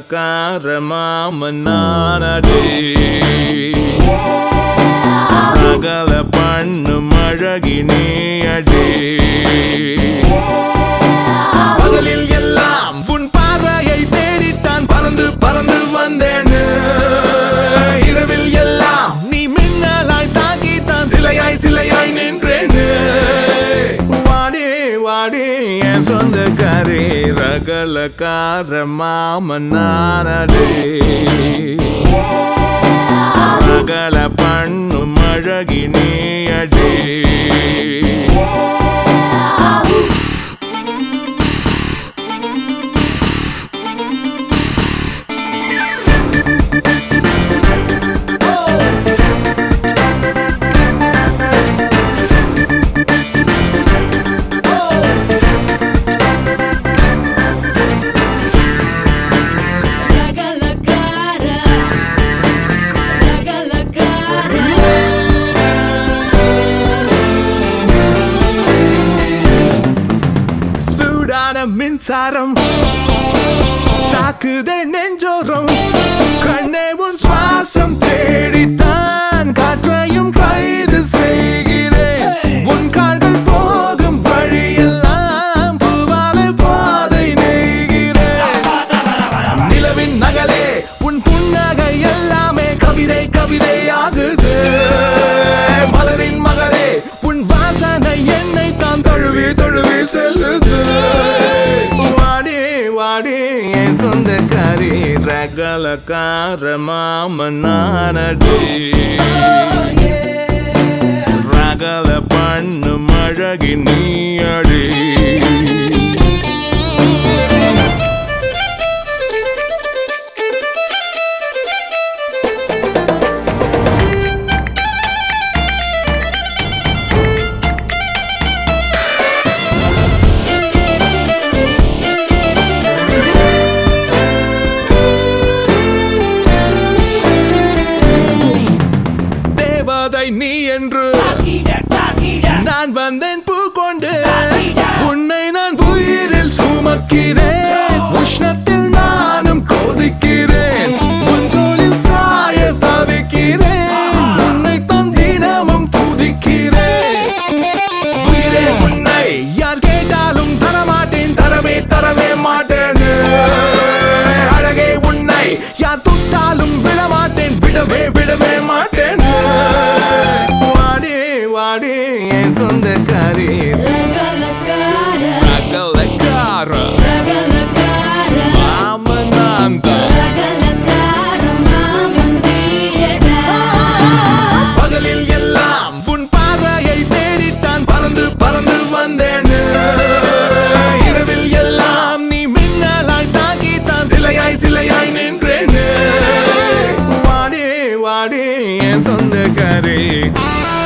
ரகலக்கார மாமனானடி ரகல பண்ணு மழகி நீ அடி பகலில் எல்லாம் உன் பார்வையை தேடித்தான் பறந்து பறந்து வந்தேன்னு இரவில் எல்லாம் நீ மின்னலாய் தாக்கித்தான் சிலையாய் சிலையாய் நின்றேன்னு வாடி வாடி என் சொந்தக்காரி ரகலக்கார மாமனானடி ரகல பண்ணு மழகி நீ அடி மின்சாரம் தாக்குதே நெஞ்சோரம் கண்ணே உன் சுவாசம் தேடித்தான் காற்றையும் கைது செய்கிறேன் உன் கால்கள் போகும் வழியெல்லாம் பூவாலை பாதை நெய்கிறேன் நிலவின் நகலே உன் புன்னகை எல்லாமே கவிதை கவிதை ஆகுது மலரின் மகளே உன் வாசனை என்னை தான் தழுவி தழுவி செல்லுது என் சொந்தக்காரி ரகலக்கார மாமனானடி ரகல பண்ணு மழகி நீ அடி நீ என்று நான் வந்தேன் பூ கொண்டு உன்னை நான் உயிரில் சுமக்கிறேன் உஷ்ணத்தில் நானும் கொதிக்கிறேன் உன் தோளில் சாய தவிக்கிறேன் உன்னை தான் தினமும் துதிக்கிறேன் உயிரே உன்னை யார் கேட்டாலும் தரமாட்டேன் தரவே தரவே மாட்டேன் அழகே உன்னை யார் தொட்டாலும் விடமாட்டேன் விடவே விடவே மாட்டேன் என் சொந்தக்காரி ரகலக்கார மாமனாந்த பகலில் எல்லாம் உன் பார்வையை தேடித்தான் பறந்து பறந்து வந்தேன் இரவில் எல்லாம் நீ மின்னலாய் தாக்கித்தான் சிலையாய் சிலையாய் நின்றேன் வாடி வாடி என் சொந்தக்காரி